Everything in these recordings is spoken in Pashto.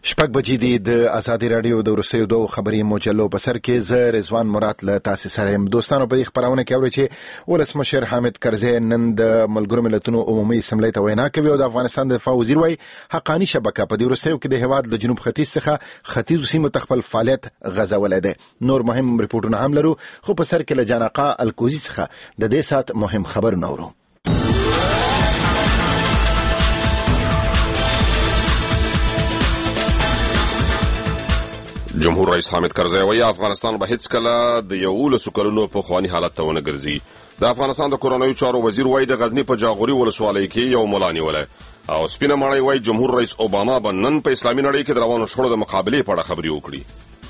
شپږ بجې دي د ازادي رادیو د وروستیو دوه خبري مجلو په سر کې زه رضوان مراد له تاسو سره یم. دوستانو په دې خبرونه کې اوري چې ولسمشر حامد کرزي نن د ملګرو ملتونو عمومي اسمبلی ته وینا کوي او د افغانستان د دفاع وزیر وايي حقاني شبکه په دې وروستیو کې د هیواد د جنوب ختیځ څخه ختیځو سیمو ته خپل فعالیت غځولی دی. نور مهم ریپورټونه هم لرو خو په سر کې له جانقا الکوزي څخه د دې سات مهم خبرونه اورو. جمهور رئیس حامد کرزي وايي افغانستان به هیڅ کله د 11 کلونو په خواني حالت ته ونه ګرځي. د افغانستان د کورنیو چارو وزیر وايي د غزنی په جاغوري ولسوالۍ کې یو مولا نیولی او سپینه ماڼۍ وايي جمهور رئیس اوباما به نن په اسلامي نړۍ کې د روانو شخړو د مقابلې په اړه خبرې وکړي.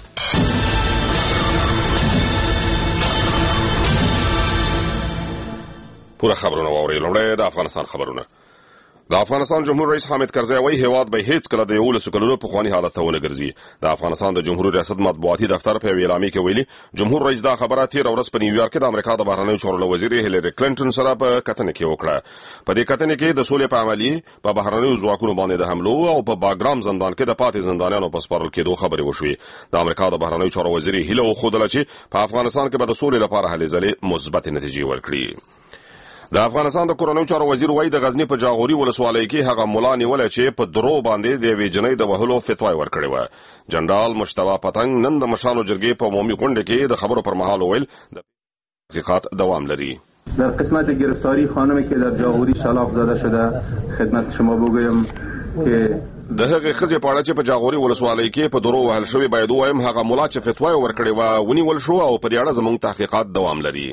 پوره خبرونه واورئ. لومړی د افغانستان خبرونه. د افغانستان جمهور رئیس حامد کرزي وايي هیواد به هیڅ کله د 11 کلونو په خواني حالت ته ونه ګرځي. د افغانستان د جمهوریت ریاست مطبوعاتي دفتر په اعلامیه کې ویلي جمهور رئیس دا خبره تیر ورځ په نیویارک کې د امریکا د بهرنیو چارو وزیر هیلری کلینټن سره په کتنه کې وکړه. په دې کتنه کې د سولې په عملي په بهرنیو ځواکونو باندې د حملو او په باګرام زندان کې د پاتې زندانیانو په سپارل کېدو خبرې وشوې. د امریکا د بهرنیو چارو وزیر هیله وښودله چې په افغانستان کې به د سولې لپاره هلې ځلې مثبت نتیجې ورکړي. د افغانستان د کورنیو چارو وزیر وايي د غزنی په جاغوري ولسوالۍ کې هغه مولا نیولې چې په درو باندې د یوې جنۍ د وهلو فتوا ورکړې وه. جنرال مشتبه پتنګ نن د مشرانو جرګې په عمومي غونډه کې د خبرو پر مهال وویل د تحقیقات دوام لري. در قسمت گرفتاری خانمی که در جاغوری شلاق زده شده خدمت شما بگویم که د هغې ښځې په اړه چې په جاغوري ولسوالۍ کې په درو وهل شوې باید ووایم هغه مولا چې فتوا ورکړې وه ونیول شو او په دې اړه زموږ تحقیقات دوام لري.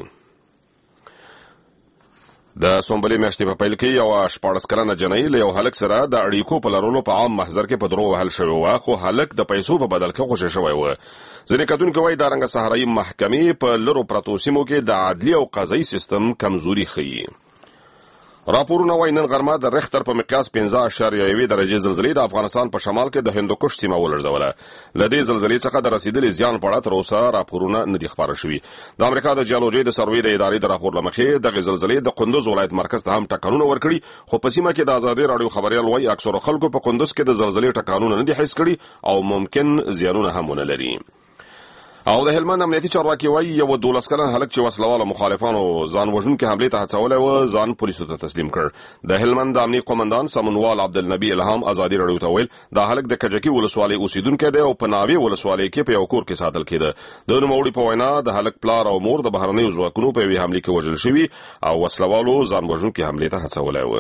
د سومبلې میاشتې په پیل کې یو 14 کلنه جنۍ له یو هلک سره د اړیکو په لرلو په عام محضر کې په درو وهل شوی و خو هلک د پیسو په بدل کې خوشی شوی و. ځینې کتونکي وایي دارنګه صحرایي محکمې په لرو پرتو سیمو کې د عدلي او قضایي سیستم کمزوري ښیي. راپورونه وايي نن غرمه د ریختر په مقیاس 5.1 درجې زلزلې د افغانستان په شمال کې د هندوکش سیمه ولړزوله. له دې زلزلې څخه د رسیدلې زیان په اړه تر اوسه راپورونه نه دي خپاره شوي. د امریکا د جیولوژي د سروې د ادارې د راپور له مخې دغه زلزلې د قندوز ولایت مرکز ته هم ټکانونه ورکړي خو په سیمه کې د ازادي راډیو خبريال وايي اکثره خلکو په قندوز کې د زلزلې ټکانونه نه دي حس کړي او ممکن زیانونه هم ونه لري. او د هلمند امنیتي چارواکي وايي یو 12 کلن هلک چې وسلواله مخالفانو ځان وژونکي حملې ته هڅولی و ځان پولیسو ته تسلیم کړ. د هلمند امنیتي قومندان سمنوال عبدالنبي الهام ازادي راډیو ته ویل دا هلک د کجکي ولسوالۍ اوسیدونکی دی او په ناوې ولسوالۍ کې په یو کور کې ساتل کېده. د نوموړي په وینا د هلک پلار او مور د بهرنیو ځواکونو په یوې حملې کې وژل شوي او وسلوالو ځان وژونکي حملې ته هڅولی و.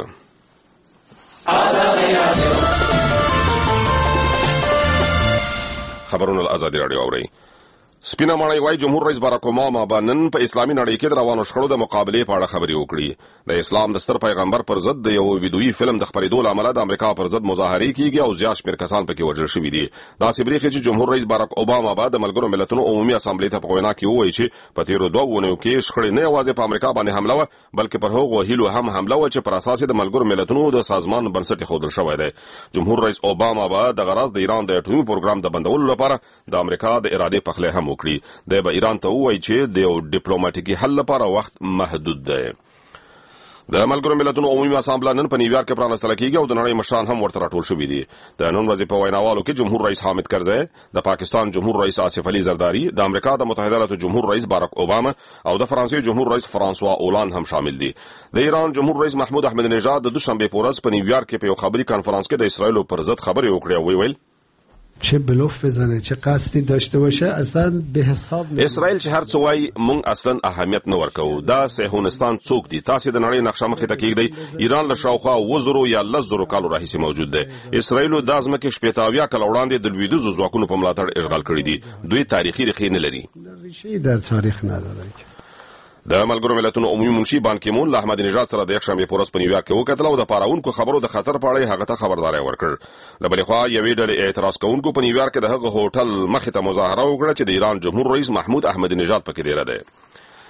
خبرونه ازادي راډیو اورئ. سپینه ماڼۍ وايي جمهور رئیس باراک اوباما به نن په اسلامي نړۍ کې د روانو شخړو د مقابلې په اړه خبرې وکړي. د اسلام د ستر پیغمبر پر ضد د یو ویډیویي فلم د خپرېدو له امله د امریکا پر ضد مظاهرې کیږي او زیات شمېر کسان پکې وژل شوي دي. داسې برېښي چې جمهور رئیس باراک اوباما به د ملګرو ملتونو عمومي اسامبلې ته په وینا کې ووایي چې په تېرو 2 اونیو کې شخړې نه یوازې په امریکا باندې حمله وه بلکې پر هغو هیلو هم حمله وه چې پر اساس د ملګرو ملتونو د سازمان بنسټ ایښودل شوی دی. جمهور رئیس اوباما به دغه راز د ایران د اټومي پروګرام د بندولو لپاره د امریکا د ارادې پخلی هم وکړي. ایران ته وایي چې د یو ډیپلوماټیکي حل لپاره وخت محدود دی. د ملګرو ملتونو عمومي اسامبله نن په نیویارک کې پرانستل کېږي او د نړۍ مشران هم ورته راټول شوي دي. د نن ورځې په ویناوالو کې جمهور رئیس حامد کرزي، د پاکستان جمهور رئیس آصف علي زرداري، د امریکا د متحده ایالاتو جمهور رئیس باراک اوباما او د فرانسې جمهور رئیس فرانسوا اولان هم شامل دي. د ایران جمهور رئیس محمود احمدی نژاد د دوشنبه په ورځ په نیویارک کې په یو خبري کانفرنس کې د اسرائیل پر ضد خبرې وکړې او ویل چه بلوف بزنه چه قصدی داشته باشه اصلا به حساب نه. اسرائیل چې هر څه وایي مونږ اصلا اهمیت نه ورکوو. دا صهیونستان څوک دي؟ تاسو د نړۍ نقشه مخې ته کېږدئ. ایران له شاوخوا 1000 یا 10,000 کالو راهیسې موجود دی. اسرائیل د ځمکې 80 کاله وړاندې د لویدیځو ځواکونو په ملاتړ اشغال کړی دي. دوی تاریخي ریښې نه لري. ریښې در تاریخ نداره. د ملګرو ملتونو عمومي منشي بان کی مون له احمدی نژاد سره د یکشنبه په ورځ په نیویارک کې وکتل او د پاراونکو خبرو د خطر په اړه هغه ته خبرداري ورکړ. له بلې خوا یوې ډلې اعتراض کوونکو په نیویارک کې د هغه هوټل مخې ته مظاهره وکړه چې د ایران جمهور رئیس محمود احمدی نژاد پکې ډیر دی.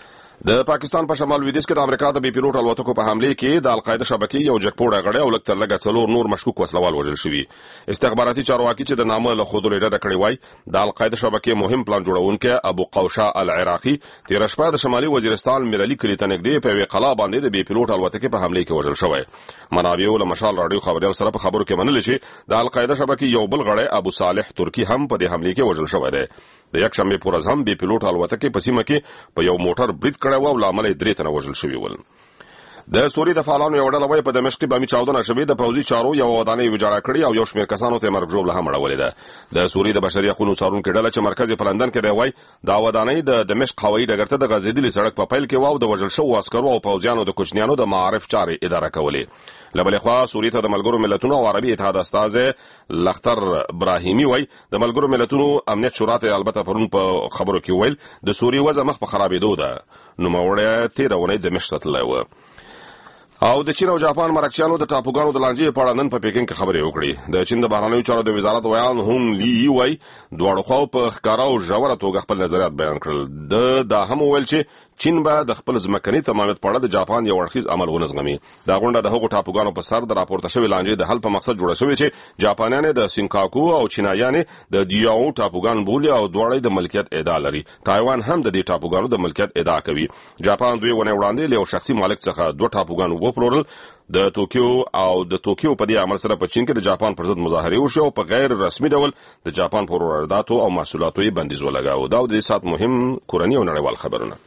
د پاکستان په شمال لویدیځ کې د امریکا د بي پیلوټ الوتکو په حمله کې د القاعده شبکې یو جګپوړه غړی او لکتر لګ څلور نور مشکوک وسلوال وژل شوی. استخباراتي چارواکي چې د نامه له خودو لیډر کړی وای د القاعده شبکې مهم پلان جوړونکي ابو قوشا العراقي تیر شپه د شمالي وزیرستان ملالي کلی ته نږدې په وی قلا باندې د بي پیلوټ الوتکې په حمله کې وژل شوی. منابع له مشال رادیو خبريال سره په خبرو کې منل چې د القاعده شبکې یو بل غړی ابو صالح ترکی هم په دې حمله کې وژل شوی دی. د یک شنبه پر ورځ هم بي پیلوټ الوتکې په سیمه کې په یو موټر برید کړی و او لامل یې 3 تنه وژل شوي ول. د سوري د فعالانو یو ډله وای په دمشق کې بامي چاودنه شوې د پوځي چارو یو ودانۍ ویجاړه کړې او یو شمېر کسانو ته مرګ ژوبله هم اړولې ده. د سوري د بشري حقوقو څارونکو ډله چې مرکز په لندن کې دی وای دا ودانۍ د دمشق هوایي ډګر ته د غزیدلي سړک په پیل کې واو د وژل شوو عسکرو او پوځیانو د کوچنیانو د معارف چارې اداره کولې. لبل خوا سوري ته د ملګرو ملتونو او عربي اتحاد استاذ لختر ابراهيمي وای د ملګرو ملتونو امنیت شورا ته البته پرون په خبرو کې ویل د سوري وضع مخ په خرابېدو ده. نو موړه 13 ونې د دمشق تللی و. او د چین او جاپان مرکچیانو د ټاپوګانو د لانجې په اړه نن په پیکینګ کې خبرې وکړې. د چین د بهرنیو چارو د وزارت ویان هونګ لی وای دواړو خواو په ښکارا او ژوره توګه خپل نظریات بیان کړل. دا هم ویل چې چین به د خپل ځمکني تمامیت په اړه د جاپان یو اړخیز عمل ونظمي. دا غونډه د هغو ټاپوګانو په سر د راپورته شوی لانجې د حل په مقصد جوړه شوې چې جاپانیان د سینکاکو او چینایان د دیاو ټاپوګان بولي او دواړه د ملکیت ادعا لري. تایوان هم د دې ټاپوګانو د ملکیت ادعا کوي. جاپان دوی ونه وړاندې له شخصي مالک څخه 2 ټاپوګان وپلورل. د توکیو په دې عمل سره په چین کې د جاپان پر ضد مظاهره وشو او په غیر رسمي ډول د جاپان پر وارداتو او محصولاتو یې بندیز ولګاو. دا د سات مهم کورنی او نړیوال خبرونه.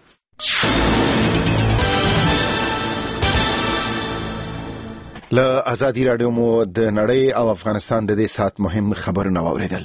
له ازادي رادیو مو د نړۍ او افغانستان د دې سات مهم خبرونه واوریدل.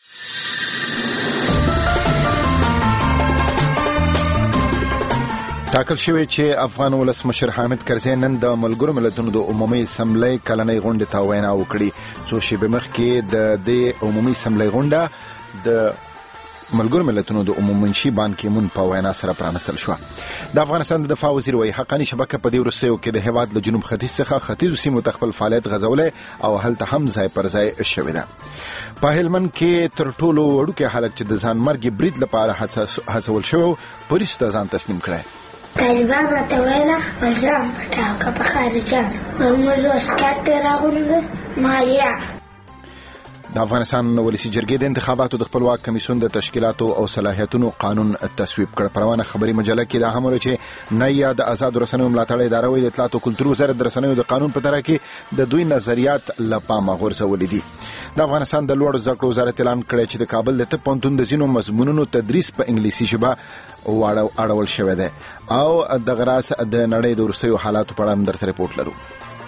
ټاکل شوی چې افغان ولسمشر حامد کرزي نن د ملګرو ملتونو د عمومي اسمبلی کلنۍ غونډې ته وینا وکړي. څو شېبې مخکې د دې عمومي اسمبلی غونډه د ملګرو ملتونو د عمومي بان کی مون په وینا سره پرانستل شو. د افغانستان د دفاع وزیر وایي حقانی شبکه په دې ورسېو کې د هیواد له جنوب ختیځ څخه ختیځو سیمو ته خپل فعالیت غځولې او هلته هم ځای پر ځای شوې ده. په هلمند کې تر ټولو وړوکی حالت چې د ځان مرګ برید لپاره هڅول شوی پولیسو ته ځان تسلیم کړی. طالبان راته ویله وزام پټاکه په خارجان موږ وسکات راغونډه مالیا. د افغانستان ولسی جرګې د انتخاباتو د خپلواک کمیسیون د تشکیلاتو او صلاحیتونو قانون تصویب کړ. پروانه خبري مجله کې دا هم ورته چې نه یا د آزاد رسنیو ملاتړ اداره وي د اطلاعات او کلتور وزارت د رسنیو د قانون په تر کې د دوی نظریات لپاره غورځولې دي. د افغانستان د لوړ زده کړو وزارت اعلان کړی چې د کابل د طب پوهنتون د ځینو مضمونونو تدریس په انګلیسي ژبه اړول شوی دی او د غراس د نړۍ د ورسېو حالاتو په اړه هم درته ریپورت لرو.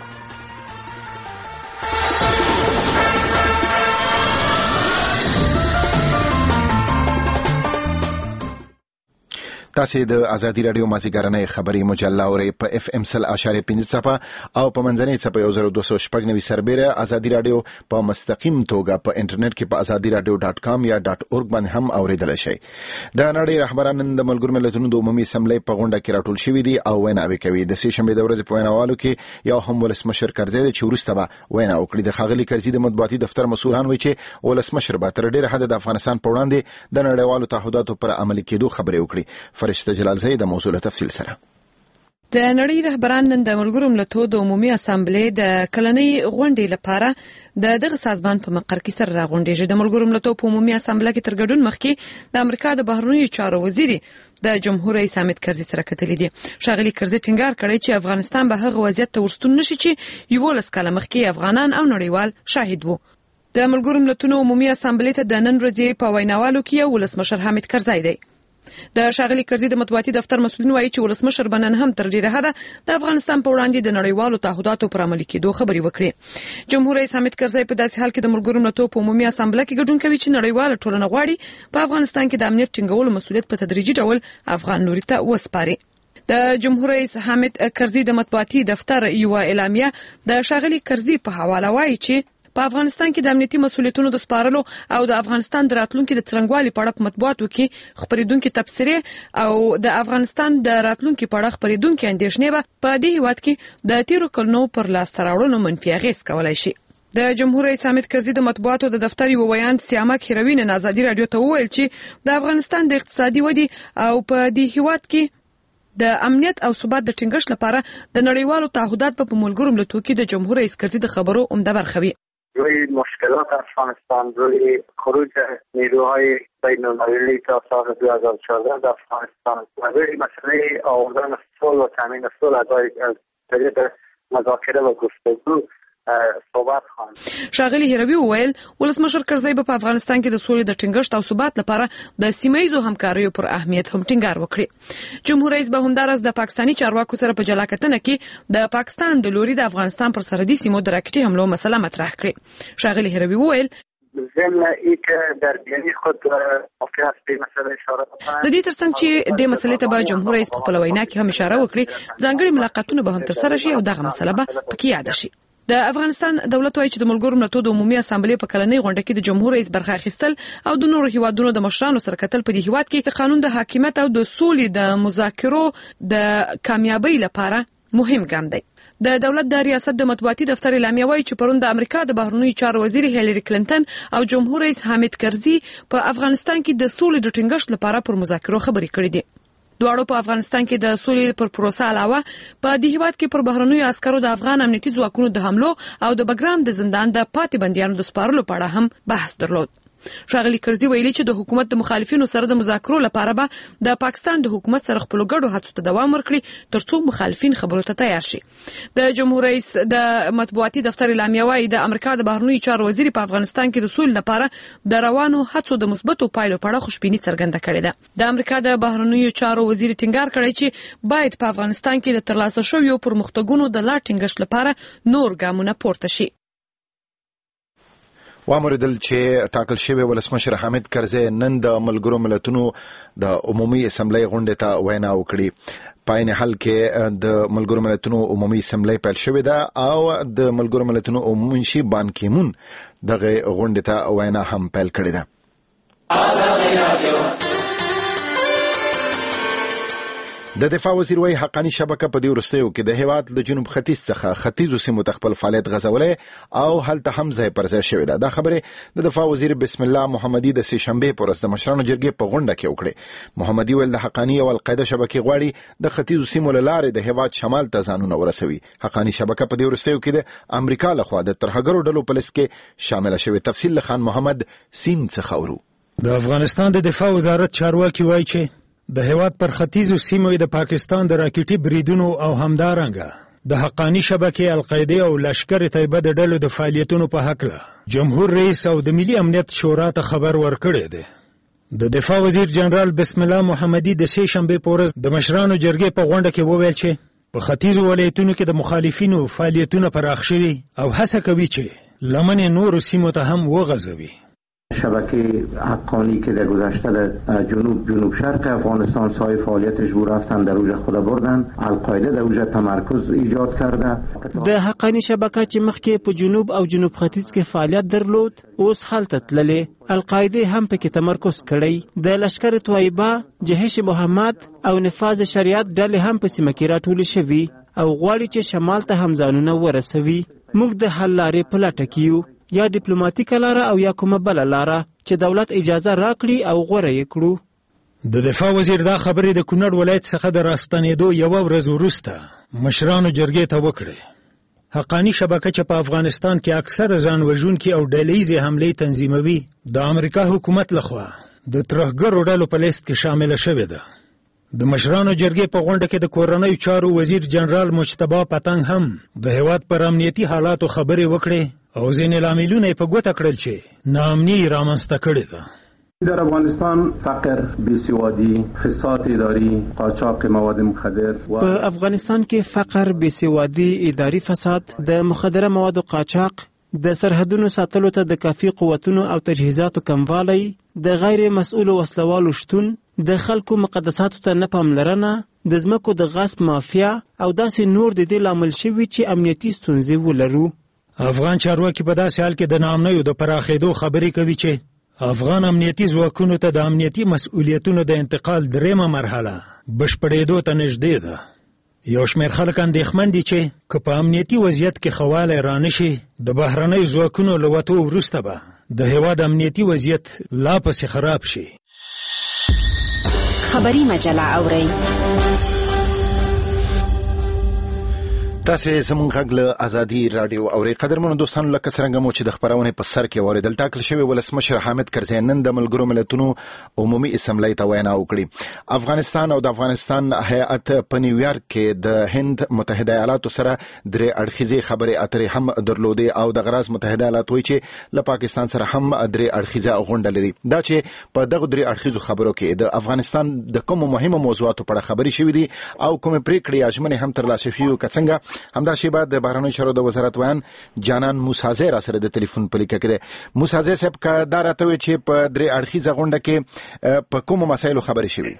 تاسو د ازادي رادیو مازیګرنۍ خبري مجله اورئ په اف ام 100.5 صفه او په منځنۍ صفه 1290 سربېره ازادي رادیو په مستقیم توګه په انټرنیټ کې په azadiradio.com یا .org باندې هم اوریدل شي. د نړۍ رهبران د ملګرو ملتونو د عمومي اسمبلی په غونډه کې راټول شوي دي او ویناوي کوي. د سې شنبه د ورځې په ویناوالو کې یو هم ولسمشر کرزي چې وروسته به وینا وکړي. د خاغلی کرزي د مطبوعاتي دفتر مسؤلان وایي چې ولسمشر به تر ډیره حد د افغانستان په وړاندې د نړیوالو تعهداتو پر عملي کېدو خبرې وکړي. فرشته جلال زئی د موضوع له تفصیل سره. د نړۍ رهبران نن د ملګرو ملتونو د عمومي اسامبلې د کلنۍ غونډې لپاره دغه سازمان په مقر کې سره راغونډېږي. د ملګرو ملتونو په عمومي اسامبلې کې تر ګډون مخکې د امریکا د بهرنیو چارو وزیر د جمهور رئیس حامد کرزي سره کتلې دي. ښاغلي کرزي ټینګار کړی چې افغانستان به هغه وضعیت ته ورستون نشي چې 11 کاله مخکې افغانان او نړیوال شاهد وو. د ملګرو ملتونو عمومي اسامبلې ته د نن ورځې په ویناوالو کې ولسمشر حامد کرزي دی. د ښاغلي کرزي د مطبوعاتي دفتر مسؤلین وایي چې ولسمشر بنن هم تر ډیره حده د افغانستان په وړاندې د نړیوالو تعهداتو پر عملي کېدو خبرې وکړي. جمهور رئیس حامد کرزي په داسې حال کې د ملګرو ملتونو په عمومي اسامبلې کې ګډون کوي چې نړیواله ټولنه غواړي په افغانستان کې د امنیت ټینګولو مسؤلیت په تدریجي ډول افغان لوري ته وسپاري. د جمهور رئیس حامد کرزي د مطبوعاتي دفتر یو اعلامیه د ښاغلي کرزي په حواله وایي چې په افغانستان کې د امنیتي مسؤلیتونو د سپارلو او د افغانستان د راتلونکو د څرنګوالي په اړه په مطبوعاتو کې خبرېدونکو تبصرې او د افغانستان د راتلونکو په اړه خبرېدونکو اندېښنې به په دې هیواد کې د تیرو کلونو پر لاس راوړلو منفي اغېز کولای شي. د جمهور رئیس حامد کرزي د مطبوعاتو د دفتر یو ویاند سیامک هیروین ازادي رادیو ته وویل چې د افغانستان د اقتصادي ودی او په دې هیواد کې د امنیت او ثبات د ټینګښت لپاره د نړیوالو تعهدات په ملګرو ملتونو کې د جمهور رئیس کرزي د خبرو عمده برخه وي. روی مشکلات افغانستان، روی خروج نیروهای بین المللی تا سال 2014 در افغانستان و روی مسئله آوردن صلح و تامین صلح از طریق مذاکره و گفتگو صحبت خواهند. ښاغلي هروي وویل ولسمشر کرزي په افغانستان کې د سولې د ټینګښت او ثبات لپاره د سیمه‌ییزو همکاریو پر اهمیت هم ټینګار وکړي. جمهور رئیس به همدارس د پاکستاني چارواکو سره په جلا کتنه کې د پاکستان د لوري د افغانستان پر سرحدي سیمو د راکټي حملو مسله مطرح کړې. ښاغلي هروي وویل ضمن اینکه در بیانیه خود ممکن است به مسئله اشاره بکنم. د دې ترڅنګ چې د مسلې ته به جمهور رئیس په خپل وینا کې هم اشاره وکړي، ځانګړي ملاقاتونه به هم ترسره شي او دغه مسله به پکې یاد شي. د افغانستان دولت وايي چې د ملګرو ملتونو د عمومي اسامبلې په کلنۍ غونډه کې د جمهور رئیس برخه اخیستل او د نورو هیوادونو د مشرانو سره کتل په دې هیواد کې قانون د حاکمیت او د سولې د مذاکرو د کامیابی لپاره مهم ګام دی. د دولت د ریاست د مطبوعاتي دفتر اعلامیه وايي چې پرون د امریکا د بهرنیو چارو وزیر هیلری کلینټن او جمهور رئیس حامد کرزي په افغانستان کې د سولې د ټینګښت لپاره پر مذاکرو خبرې کړې دي. دواړو په افغانستان کې د سولې پر پروسه علاوه په دې هیواد کې پر بهرنیو عسکرو د افغان امنیتي ځواکونو د حملو او د بګرام د زندان د پاتې بندیانو د سپارلو په اړه هم بحث درلود. ښاغلي کرزي ویلي چې د حکومت د مخالفینو سره د مذاکرو لپاره به د پاکستان د حکومت سره خپل ګډو هڅو ته دوام ورکړي ترڅو مخالفین خبرو ته تیار شي. د جمهور رئیس د مطبوعاتي دفتر اعلامیه وايي د امریکا د بهرنیو چارو وزیر په افغانستان کې د سولې لپاره د روانو هڅو د مثبتو پایلو په اړه خوشبیني څرګنده کړې ده. د امریکا د بهرنیو چارو وزیر ټینګار کړی چې باید په افغانستان کې د ترلاسه شویو پرمختګونو د لا ټینګښت لپاره نور ګامونه پورته شي. وامردل چې ټاکل شوی ولسمشر حامد کرزي نن د ملګرو ملتونو د عمومي اسمبلی غونډې ته وینا وکړي. پاین حل کې د ملګرو ملتونو عمومي اسمبلی پیل شوې ده او د ملګرو ملتونو عمومي شي بان کیمون دغه غونډې ته وینا هم پیل کړې ده. د دفاع وزیر وایي حقانی شبکه په دې وروستیو کې د هیواد له جنوب ختیځ څخه ختیځو سیمو ته خپل فعالیت غځولی او هلته هم ځای پر ځای شوې ده. دا خبرې د دفاع وزیر بسم الله محمدي د سې شنبې په ورځ د مشرانو جرګې په غونډه کې وکړې. محمدي ویل د حقانی او القاعده شبکې غواړي د ختیځو سیمو له لارې د هیواد شمال ته ځانونه ورسوي. حقانی شبکه په دې وروستیو کې د امریکا لخوا د ترهګرو ډلو په لیست کې شامل شوې. تفصیل خان محمد سین څخه اورو. د افغانستان د دفاع وزارت چارواکي وایي چې د هیواد پر ختیځو سیمو د پاکستان د راکټي بریدونو او همدارنګه د حقانی شبکې القاعده او لشکر طیبه د ډلو د فعالیتونو په حق له جمهور رئیس او د ملي امنیت شورا ته خبر ورکړی دی. د دفاع وزیر جنرال بسم الله محمدي د سې شنبې په ورځ د مشرانو جرګې په غونډه کې وویل چې په ختیځو ولایتونو کې د مخالفینو فعالیتونه پراخ شوي او هڅه کوي چې لمن نور سیمو ته هم وغځوي. شبکه حقانی که در گذشته در جنوب شرق افغانستان سای فعالیتش رو رفتن در اوج خود بردن. القاعده در اوج تمرکز ایجاد کرده. د حقانی شبکه چې مخکې په جنوب او جنوب ختیځ کې فعالیت درلود اوس هلته تللې. القاعده هم پکې تمرکز کړی. د لشکر طیبه، جهش محمد او نفاذ شریعت ډلې هم په سیمه کې راټولې شوي او غواړي چې شمال ته هم ځانونه ورسوي. موږ د حل لارې په لټه کې یو، یا ډیپلوماټیکه لاره او یا کومه بل لاره چې دولت اجازه راکړي او غوړه یې کړو. د دفاع وزیر دا خبرې د کونړ ولایت څخه د راستنېدو یو ورځ وروسته مشرانو جرګې ته وکړې. حقانی شبکه چې په افغانستان کې اکثره ځان وژونکي او ډلهیزې حملې تنظیموي د امریکا حکومت لخوا د ترهګرو ډلو په لیست کې شامله شوې ده. د مشرانو جرګې په غونډه کې د کورنیو چارو وزیر جنرال مجتبی پتنګ هم د هیواد پر امنیتي حالاتو خبرې وکړې او ځینې لاملونه په ګوته کړل چې ناامني رامنځته کړې ده. در افغانستان فقر، بیسوادی، فساد اداری، قاچاق مواد مخدر په افغانستان کې فقر، بیسوادی، اداري فساد، د مخدره موادو قاچاق، د سرحدونو ساتلو ته د کافي قوتونو او تجهیزاتو کموالی، د غیر مسؤل وسلوالو شتون، د خلکو مقدساتو ته نه پاملرنه، د ځمکو د غصب مافیا او داسې نور د دې لامل شوي چې امنیتي ستونزې ولرو. افغان چارواکي په داسې حال کې د ناامنیو د پراخېدو خبرې کوي چې افغان امنیتي ځواکونو ته د امنیتي مسؤلیتونو د انتقال دریمه مرحله بشپړېدو ته نږدې ده. یو شمېر خلک اندېښمن دي چې که په امنیتي وضعیت کې ښه والی رانشي د بهرنیو ځواکونو له وتو وروسته به د هیواد امنیتي وضعیت لا پسې خراب شي. خبري مجله اورئ. تاسو زموږ غږ له ازادي رادیو اوري. قدرمنو دوستانو، لکه څنګه مو چې د خبرونه په سر کې اوریدل، ټاکل شوی ولسمشر حامد کرزي نن د ملګرو ملتونو عمومي اسمبلی ته وینا وکړه. افغانستان او د افغانستان هیئت په نیویارک کې د هند متحده ایالاتو سره درې اړخیزې خبرې اترې هم درلودې او د غراس متحده ایالات وایي چې له پاکستان سره هم درې اړخیزه غونډه لري. دا چې په دغه درې اړخیزو خبرو کې د افغانستان د کوم مهمه موضوعاتو په اړه خبرې شوې دي او کوم پریکړې اجمنه هم ترلاسه شوې څنګه. همدا شی بعد د بهرنیو چارو د وزارت ویان جانان موسازی را سره د ټلیفون په لیکه کې موسازی صاحب کا دا راته وی چې په درې اړخیزه غونډه کې په کوم مسایلو خبرې شوې؟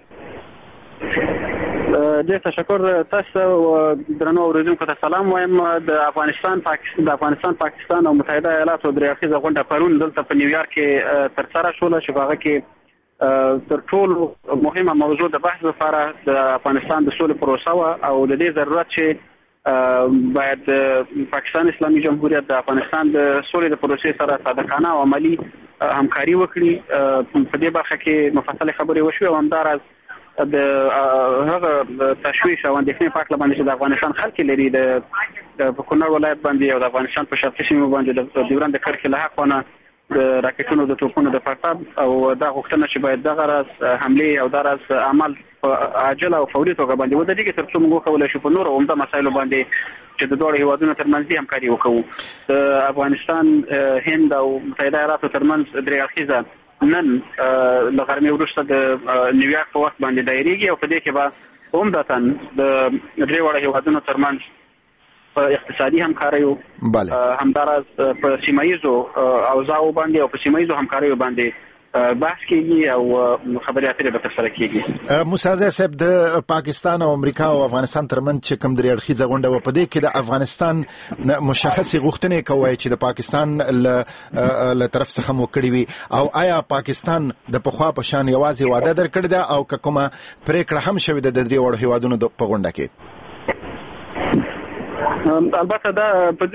ډېر تشکر. تاسو درنو اوریدونکو ته سلام وایم. د افغانستان پاکستان او متحده ایالاتو درې اړخیزه غونډه پرون دلته په نیویارک کې ترسره شوه چې هغه کې تر ټولو مهمه موضوع د بحث لپاره د افغانستان د سولې پروسه او د دې ضرورت چې باید پاکستان اسلامي جمهوریت د افغانستان د سولې د پروسې سره صادقانه او عملی همکاري وکړي. په دې برخه کې مفصل خبرې وشوې او همداراز د هغه تشویش او اندېښنې په اړه باندې چې د افغانستان خلک لري د کونړ ولایت باندې او د افغانستان په شرقي سیمو باندې د ډیورند کرښې له حقونه د راکټونو د توپونو د پرتاب او دا غوښتنه چې باید دغه راز حمله او دغه راز عمل عاجل او فوري توګه باندې ودرېږي ترڅو موږ وکولای شو په نورو عمده مسایلو باندې چې د دوه هیوادونو ترمنځ همکاري وکړو. د افغانستان، هند او متحده ایالاتو ترمنځ درې اړخیزه نن له غرمې وروسته د نیویارک په وخت باندې دایریږي او په دې کې به عمدتاً د درې واړه هیوادونو ترمنځ په اقتصادي همکاریو همداراز په سیمایزو اوضاعو باندې او په سیمایزو همکاریو باندې بحث کیږي او خبرې اترې به ترسره کیږي. موسازی صاحب، د پاکستان او امریکا او افغانستان ترمنځ چې کوم درې اړخیزه غونډه و په دې کې د افغانستان مشخصې غوښتنې کوي چې د پاکستان له طرف څخه مو کړې وي او آیا پاکستان د پخوا په شان یوازې وعده درکړې ده او کومه پریکړه هم شوې ده د درې وړو هیوادونو په غونډه کې؟ البته دا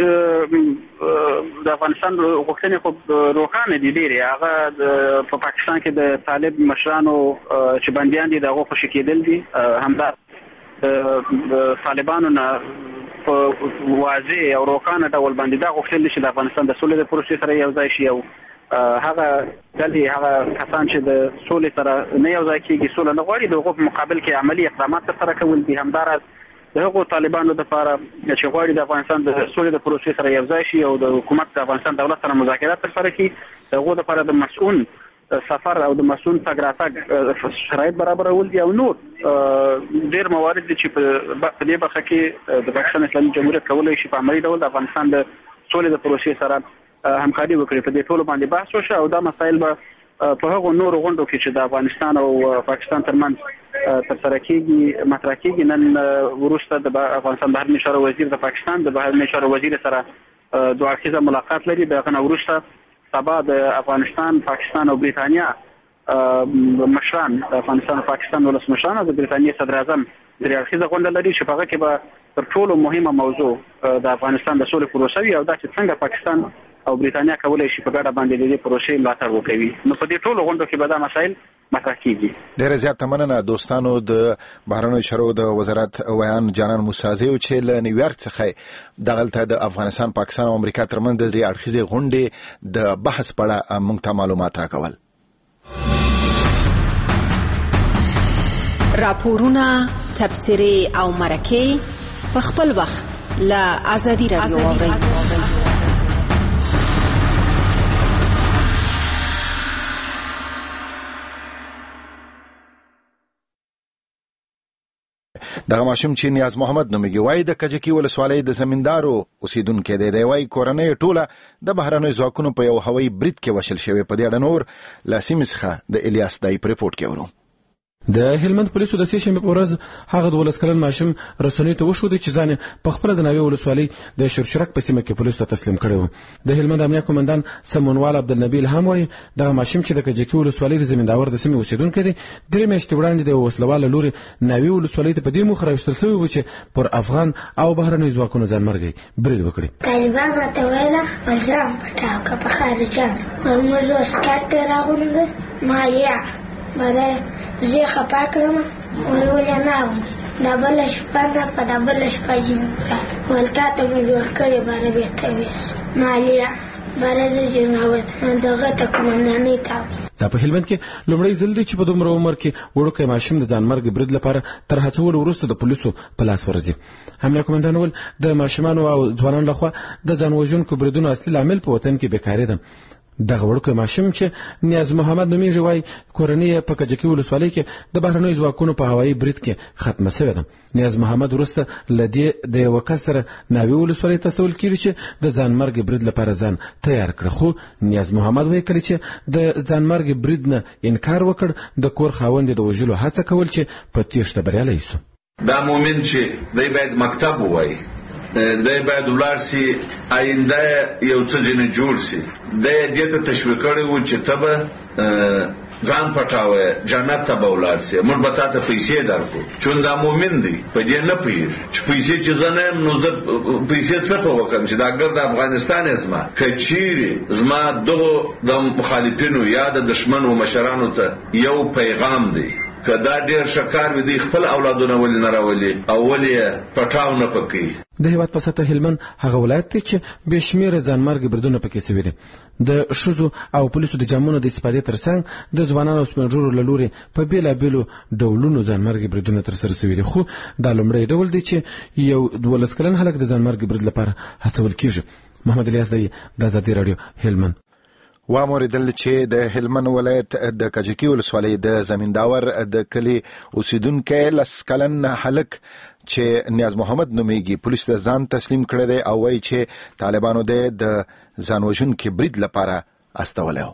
د افغانستان غوښتنې خو روښانه دي ډېرې. هغه په پاکستان کې د طالب مشرانو چې بندیان دي دغه خوشي کېدل دي، همدا د طالبانو نه په واضح او روښانه ډول باندې دا غوښتل چې د افغانستان د سولې د پروسې سره یو ځای شي او هغه کسان چې د سولې سره نه یو ځای کېږي، سوله نه غواړي، د هغو په مقابل کې عملي اقدامات ترسره کول دي. همداراز د هغو طالبانو لپاره چې غواړي د افغانستان د سولې د پروسې سره یو ځای شي او د حکومت د افغانستان دولت سره مذاکرات ترسره کړي، د هغو لپاره د مسؤل سفر او د مسؤل تګ راتګ شرایط برابرول دي او نور ډېر موارد دي چې په دې برخه کې د پاکستان اسلامي جمهوریت کولی شي په عملي ډول د افغانستان د سولې د پروسې سره همکاري وکړي. په دې ټولو باندې بحث وشو او دا مسایل به په هغو نورو غونډو کې چې د افغانستان او پاکستان ترمنځ ترسره کېږي مطرح کېږي. نن وروسته د افغانستان بهرنیو چارو وزیر د پاکستان د بهرنیو چارو وزیر سره دوه اړخیزه ملاقات لري. د هغه نه وروسته سبا د افغانستان، پاکستان او بریتانیا مشران، د افغانستان او پاکستان ولسمشران او د بریتانیا صدر اعظم درې اړخیزه غونډه لري چې په هغه کې به تر ټولو مهمه موضوع د افغانستان د سولې پروسه وي او دا چې څنګه پاکستان او بریتانیا کولی شي په ګډه باندې د دې پروسې ملاتړ وکوي. نو په دې ټولو غونډو کې به دا مسایل مطرح کیږي. ډېره زیاته مننه دوستانو. د بهرنیو چارو د وزارت ویان جانان موسازی چې له نیویارک څخه دغلته د افغانستان، پاکستان او امریکا ترمنځ د درې اړخیزې غونډې د بحث په اړه موږ ته معلومات راکول. راپورونه، تبصرې او مرکې په خپل وخت له ازادي رادیو اورئ. دغه ماشوم چې نیاز محمد نومېږي وایي د کجکي ولسوالۍ د زمیندارو اوسیدونکی دی. وایي کورنۍ ټوله د بهرنیو ځواکونو په یو هوایي برید کې وشل شوې. په دې اړه نور له سیمې څخه د الیاس دای په ریپورټ کې ورو. د هلمند پولیسو د سې شنبه په ورځ هغه 12 کلن ماشوم رسنیو ته وښود چې ځان په خپل د ناوې ولسوالۍ د شرشرک په سیمه کې پولیسو ته تسلیم کړو. د هلمند امنیه قومندان سمونوال عبدالنبی الهام وایي دغه ماشوم چې د کجکي ولسوالۍ د زمینداور د سیمې اوسیدونکی دی، درې میاشتې وړاندې د وسلواله لوري ناوې ولسوالۍ ته په دې موخه راوستل شوی و چې پر افغان او بهرنیو ځواکونو ځانمرګي برید وکړي. طالبان راته ویله الزام پټاو که په خارجان موږ وسکټ راغونډه مالیا برای زی خپا کړم ولولې نه د بل شپه نه په د بل شپه جنګ ولتا ته مې جوړ کړی باره بیرته ویس مالیا بارز جناوت دغه ته کومندانۍ ته دا په هلمند کې لومړی ځل دی چې په دومره عمر کې وړوکی ماشوم د ځانمرګ برید لپاره تر هڅولو وروسته د پولیسو په لاس ورځي. حمله کومندان ول د ماشومانو او ځوانانو لخوا د ځان وژونکو بریدونو اصلي لامل په وطن کې بیکاري ده. دغه وړوکی ماشوم چې نیاز محمد نومیږي وایي کورنۍ په کجکي ولسوالۍ کې د بهرنیو ځواکونو په هوایي برید کې ختمه شوې ده. نیاز محمد وروسته له دې د یوه کس سره ناوې ولسوالۍ ته استول کېږي چې د ځانمرګ برید لپاره ځان تیار کړه. خو نیاز محمد وایي کله چې د ځانمرګ برید نه انکار وکړ د کور خاوند د وژلو هڅه کول چې په تېښته بریالی شو. دا مومن چې دی باید مکتب ووایي، دی باید ولاړ سي، آینده یو څه ځینې جوړ سي. دی دې ته تشویق کړی و چې ته به ځان پټاوه جنت ته به ولاړ سي، موږ به تا ته پیسې درکړو. چون دا مومن دی په دې نه پوهېږي چې پیسې چې زه نه یم نو زه پیسې څه په وکړم چې دا ګرد افغانستان یې زما که چیرې زما دغو د مخالفینو یا د دشمنو مشرانو ته یو پیغام دی که دا ډېر ښه کار وي دوی خپل اولادونه ولې نه راولي او ولې یې پټاو نه پکوي. د هېواد په سطح هلمند هغه ولایت دی چې بې شمېره ځانمرګ بریدونه پکې سوي دي. د ښځو او پولیسو د جامونو د استفادې ترڅنګ د ځوانانو او سپین ږیرو له لورې په بېلابېلو ډولونو ځانمرګ بریدونه ترسره سوي دي. خو دا لومړی ډول دی چې یو 12 کلن هلک د ځانمرګ برید لپاره هڅول کېږي. محمد الیاس دی د ازادي راډیو هلمند. واوریدل چې د هلمند ولایت د کجکي ولسوالۍ د زمینداور د کلي اوسیدونکو 10 کلن هلک چې نیاز محمد نومیږي پولیس ته ځان تسلیم کړی دی او وایي چې طالبانو د ځان وژونکي برید لپاره استولی و.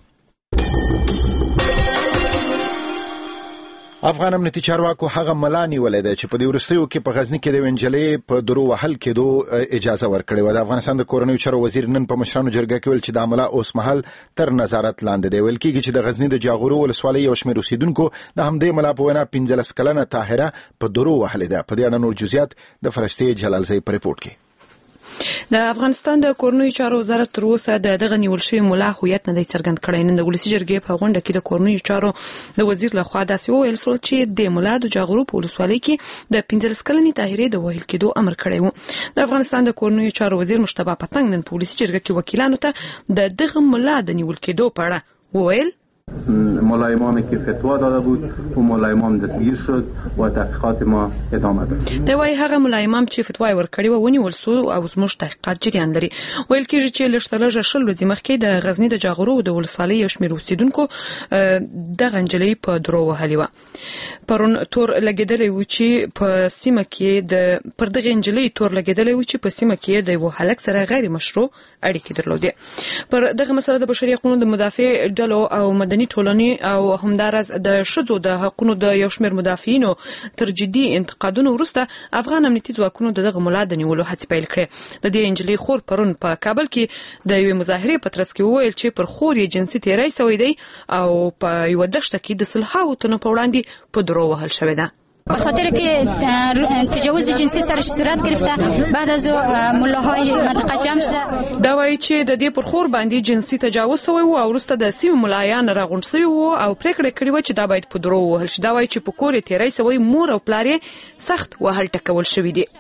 افغان امنیتي چارواکو هغه ملا نیولې ده چې په دې وروستیو کې په غزني کې د وینجلې په درو وهل کېدو اجازه ورکړې وه. د افغانستان د کورنیو چارو وزیر نن په مشرانو جرګه کې ویل چې دا ملا اوس مهال تر نظارت لاندې دی. ویل کېږي چې د غزني د جاغورو ولسوالۍ یو شمېر اوسیدونکو د همدې ملا په وینا 15 کلنه طاهره په درو وهلې ده. په دې اړه نور جزئیات د فرشتې جلالزی په ریپورت کې. د افغانستان د کورنیو چارو وزارت تر اوسه دغه نیول شوی ملا هویت نه دی څرګند کړی. نن د ولسي جرګې په غونډه کې د کورنیو چارو د وزیر لخوا داسې وویل شول چې د ملا د جاغورو په ولسوالۍ کې د 15 کلنې طاهرې د وهل کېدو امر کړی و. د افغانستان د کورنیو چارو وزیر مشتبه پتنګ نن په ولسي جرګه کې وکیلانو ته دغه ملا د نیول کېدو په اړه وویل مولای امامی که فتوا داده بود و مولای امام دستگیر شد و تحقیقات ما ادامه داد. دا وایي هغه مولای امام چې فتوا یې ورکړې و ونیول سو او زموږ تحقیقات جریان لري. ویل کېږي چې لږ تر لږه 10 ورځې مخکې د غزني د جاغورو د ولسوالۍ یو شمېر اوسیدونکو دغه نجلۍ په درو وهلې وه. پرون تور لګېدلی و چې په سیمه کې پر دغه نجلۍ تور لګېدلی و چې په سیمه کې د یو هلک سره غیر مشروع اړیکې درلودې. پر دغه مسله د بشري حقوقو د مدافع ډلو او مدني ټولنې او همدارس د ښځو د حقوقو د یو شمېر مدافعینو تر جدي انتقادونو وروسته افغان امنیتي ځواکونو دغه ملا د نیولو هڅې پیل کړې. د دې نجلۍ خور پرون په کابل کې د یوې مظاهرې په ترڅ کې وویل چې پر خور یې جنسي تیری سوی دی او په یوه دښته کې د 100 تنو په وړاندې په درو وهل شوې ده. به خاطر که تجاوز جنسی سرش صورت گرفته بعد از ملاهای منطقه جمع شده. دا وایي چې د دې پر خور باندې جنسي تجاوز شوی و او وروسته د سیمې ملایان راغونډ شوي و او پریکړه کړې وه چې دا باید په درو ووهل شي. دا وایي چې په کور یې تیری شوی، مور او پلار یې سخت وهل ټکول شوي دي.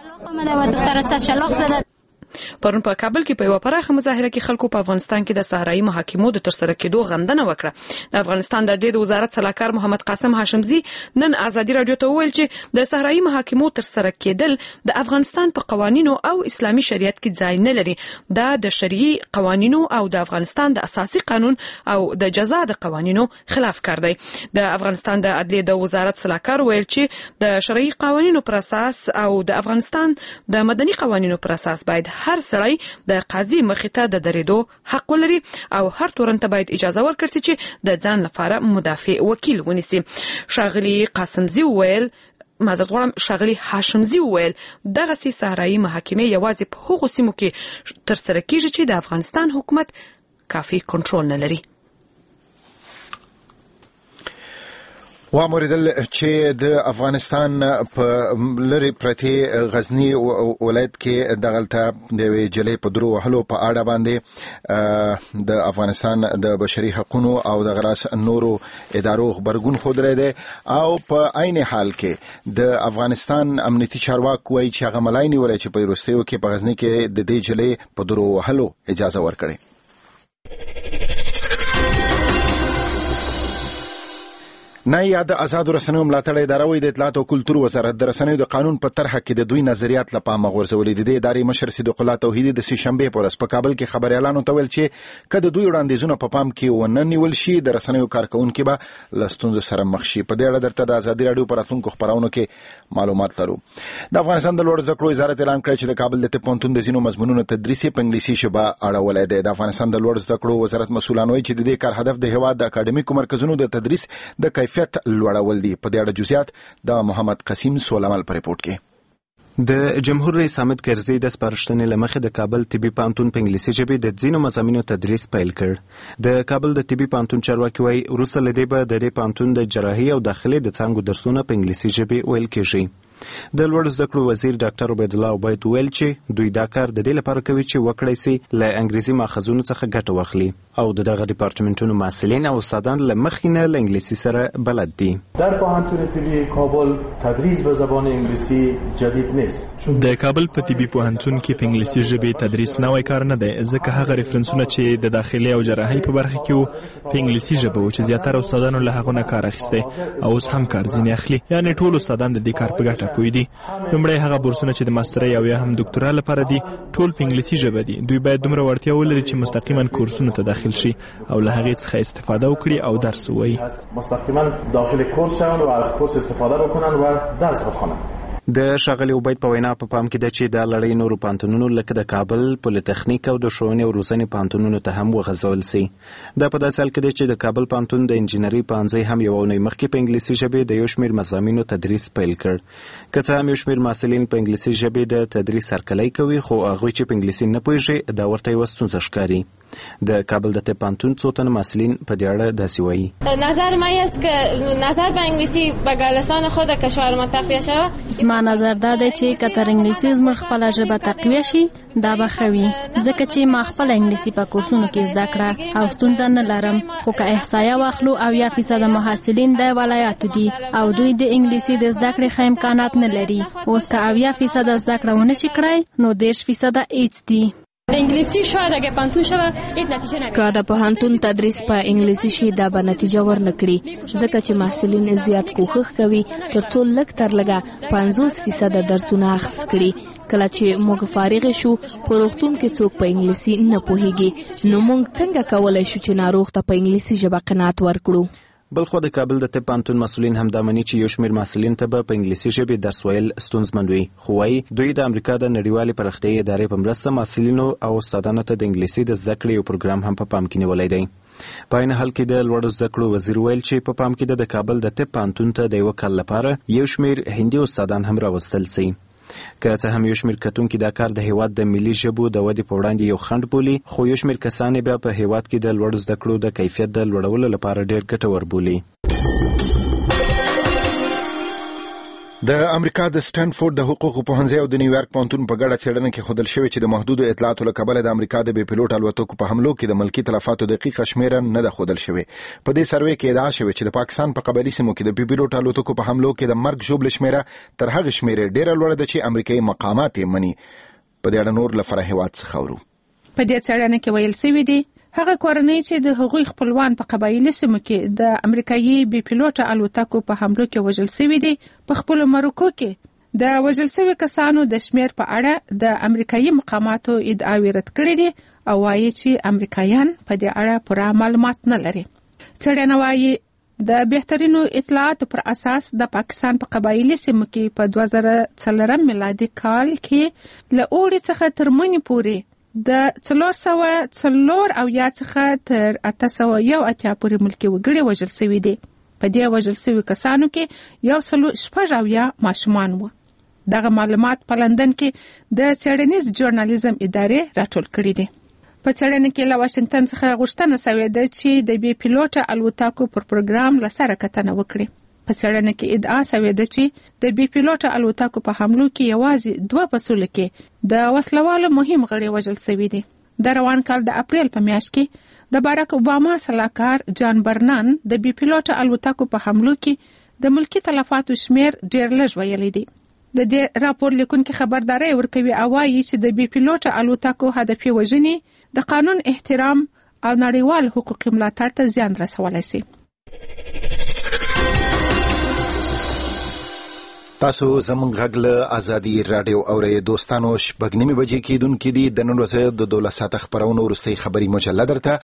پرون په کابل کې په یوه پراخه مظاهره کې خلکو په افغانستان کې د صحرایي محاکمو د ترسره کېدو غندنه وکړه. د افغانستان د عدلیې د وزارت سلاکار محمد قاسم هاشمزي نن ازادي راډیو ته وویل چې د صحرایي محاکمو ترسره کېدل د افغانستان په قوانینو او اسلامي شریعت کې ځای نه لري. دا د شرعي قوانینو او د افغانستان د اساسي قانون او د جزا د قوانینو خلاف کار دی. د افغانستان د عدلیې د وزارت سلاکار ویل چې د شرعي قوانینو پر اساس او د افغانستان د مدني قوانینو پر اساس باید هر سړی د قاضي مخې ته د درېدو حق ولري او هر تورن ته باید اجازه ورکړي چې د ځان لپاره مدافع وکیل ونیسي. ښاغلي قاسمزي وویل معذرت غواړم ښاغلي هاشمزي وویل دغسې صحرایي محاکمې یوازې په هغو سیمو کې ترسره کېږي چې د افغانستان حکومت کافي کنټرول نه لري. واموریدل چې د افغانستان په لری پرتی غزنی ولایت کې دغلطه د جلې په درو وهلو په اړه باندې د افغانستان د بشري حقوقو او د غراس نورو ادارو خبرګون خودره ده او په عین حال کې د افغانستان امنیتي چارواکي وایي چې هغه ملایني ولای چې په روستیو کې په غزنی کې د دې جلې په درو وهلو اجازه ورکړي. نه یا د آزاد رسنیو ملاتړ اداره د اطلاعات او کلتور وزارت د رسنیو د قانون په طرحه کې د دوی نظریات لپاره مغورځولې دي. د ادارې مشر صدیق الله توحیدی د شنبه په ورځ په کابل کې خبريالانو ته ویل چې کله دوی وړاندیزونه په پام کې ونه نیول شي د رسنیو کارکونکو به لستوند سره مخ شي. په دې اړه درته د آزادي رادیو پر اتونکو خبرونو کې معلومات لرو. د افغانستان د لوړ زده کړو وزارت اعلان کړی چې د کابل د پونتون د زینو مضمونونو تدریس په انګلیسي ژبه اړولای دی. د افغانستان د لوړ زده کړو وزارت مسؤلان وایي چې د دې کار هدف د هواد د اکاډمیکو مرکزونو د تدریس د کیفیت لوړول دي. په دې اړه جزئیات د محمد قسیم سولمل پر ریپورت کې. د جمهور رئیس حامد کرزي د سپارښتنې لمخې د کابل طبي پانتون په انګلیسي ژبه د ځینو مضامینو تدریس پیل کړ. د کابل د طبي پانتون چارواکي وایي وروسته لدې به د دې پانتون د جراحي او داخلي د څانګو درسونه په انګلیسي ژبه ویل کېږي. د لوړ زده کړو وزیر ډاکټر عبید الله عبید ویل چې دوی دا کار د دې لپاره کوي چې وکړی سي له انګریزي ماخذونو څخه ګټه واخلي او دغه ډپارټمنټونو مسؤلین او استادان له مخینه له انګلیسي سره بلد دي. در پوهنتون طبی کابل تدریس به زبان انګلیسي جدید نیست. د کابل په طبي پوهنتون کې په انګلیسي ژبه تدریس نوې کار نه دی ځکه هغه ریفرنسونه چې د داخلي او جراحي په برخه کې وو په انګلیسي ژبه و چې زیاتره استادانو له هغه نه کار اخیسته او اوس هم کار ځینې اخلي. یعنی ټول استادان د دې کار په ګټه پوي دي. لومړی هغه بورسونه چې د ماسترۍ او یا هم ډاکټرا لپاره دي ټول په انګلیسي ژبه دي. دوی باید دومره وړتیا ولري چې مستقیما کورسونو ته داخل شي او له هغې څخه استفاده وکړي او درس ووایي. مستقیما داخل کورس شون و از کورس استفاده بکنن و درس بخونن. د ښاغلي عبید په وینا په پام کې ده چې د لړۍ نورو پانتونونو لکه د کابل پولیتخنیک او د ښوونې او روزنې پانتونونو ته هم وغځول سي. دا په داسې حال کې ده چې د کابل پانتون د انجینري پوهنځي هم یوه اونۍ مخکې په انګلیسي ژبې د یو شمېر مضامینو تدریس پیل کړ. که څه هم یو شمېر محصلین په انګلیسي ژبې د تدریس هرکلی کوي خو هغوی چې په انګلیسي نه پوهېږي دا ورته یوه ستونزه ښکاري. د کابل د طب پانتون څو تنه محصلین په دې اړه داسې وایي. نظر ما است که نظر به انګلیسي به لسان خود کشور ما تقویه شود. زما نظر دا دی چې که تر انګلیسي زموږ خپله ژبه تقویه شي دا به ښه وي ځکه چې ما خپله انګلیسي په کورسونو کې زده کړه او ستونزه نه لرم. خو که احصایه واخلو 80% محصلین د ولایاتو دي او دوی د انګلیسي د زده کړې ښه امکانات نه لري. اوس که 80% زده کړه ونه شي کړی نو 10% هیڅ دي. انګلیسي شاید اگه پانتون شوه هیڅ نتیجه نه. که د پوهنتون تدریس په انګلیسي شي دا به نتیجه ورنه کړي ځکه چې محصلین زیات کوښښ کوي ترڅو لږ تر لږه 50% درسونه اخیست کړي. کله چې موږ فارغ شو په روغتون کې څوک په انګلیسي نه پوهیږي نو موږ څنګه کولای شو چې ناروغ ته په انګلیسي ژبه قناعت ورکړو. بلخو د کابل د طب پوهنتون مسؤلین هم دا مني چې یو شمېر محصلین ته به په انګلیسي ژبې درس ویل ستونزمن وي. خو وایي دوی د امریکا د نړیوالې پراختیایي ادارې په مرسته محصلینو او استادانو ته د انګلیسي د زده کړې یو پروګرام هم په پام کې نیولی دی. په عین حال کې د لوړ زده کړو وزیر ویل چې په پام کې د کابل د طب پوهنتون ته د یوه کال لپاره یو شمېر هندي استادان هم راوستل سي. که څه هم یو شمېر کتونکي دا کار د هیواد د ملي ژبو د ودې په وړاندې یو خنډ بولي خو یو شمېر کسان بیا په هیواد کې د لوړ زده کړو د کیفیت د لوړولو لپاره ډېر ګټور بولي. د امریکا د سټنفورد د حقوقو پوهنځي او د نیویارک پوهنتون په ګډه څېړنه کې ښودل شوی چې د محدودو اطلاعاتو له کبله د امریکا د بې پیلوټ الوتکو په حملو کې د ملکي تلفاتو دقیقه شمیره نه ده ښودل شوې. په دې سروې کې ادعا شوې چې د پاکستان په قبایلي سیمو کې د بې پیلوټ الوتکو په حملو کې د مرګ ژوبله شمیره تر هغه شمیرې ډېره لوړه ده چې امریکایي مقامات یې مني. په دې اړه نور له فرع هیواد څخه اورو. په دې څېړنه کې ویل شوی دی هغه کورنۍ چې د هغوی خپلوان په قبایلي سیمو کې د امریکایي بې پیلوټ الوتکو په حملو کې وژل شوي دي په خپلو مرکو کې د وژل شوي کسانو د شمیر په اړه د امریکایي مقاماتو ادعاوې رد کړې دي او وایي چې امریکایان په دې اړه پوره معلومات نه لري. څېړنه وایي د بهترینو اطلاعاتو پر اساس د پاکستان په قبایلي سیمو کې په 2004 میلادي کال کې له اوړي څخه تر مني پورې د 404 او یا څخه تر 801 پورې ملکي وګړي وژل شوي دي. په دې وژل شوي کسانو کې 106 ماشومان وو. دغه معلومات په لندن کې د څېړنیز ژورنالیزم ادارې راټول کړي دي. په څېړنه کې له واشنگټن څخه غوښتنه شوې ده چې د بې پیلوټه الوتکو پر پروګرام لسره کتنه وکړي. په څېړنه کې ادعا شوې ده چې د بي پیلوټ الوتکو په حملو کې یوازې 2 فصول کې د وسلوالو مهم غړي وژل شوي دي. د روان کال د اپریل په میاشت کې د باراک اوباما سلاکار جان برنان د بي پیلوټ الوتکو په حملو کې د ملکی تلفاتو شمیر ډیر لږ ویلي دي. د دې راپور لیکونکو خبرداري ورکوي او وايي چې د بي پیلوټ الوتکو هدفي وژنې د قانون احترام او نړیوال حقوقي ملاتړ ته زیان رسولی شي. تاسو زموږ غږ له ازادي رادیو اورئ دوستانو. شپږ نیمې بجې کېدونکې دي. د نن ورځې د 12 ساعته خبرونو وروستۍ خبري مجله درته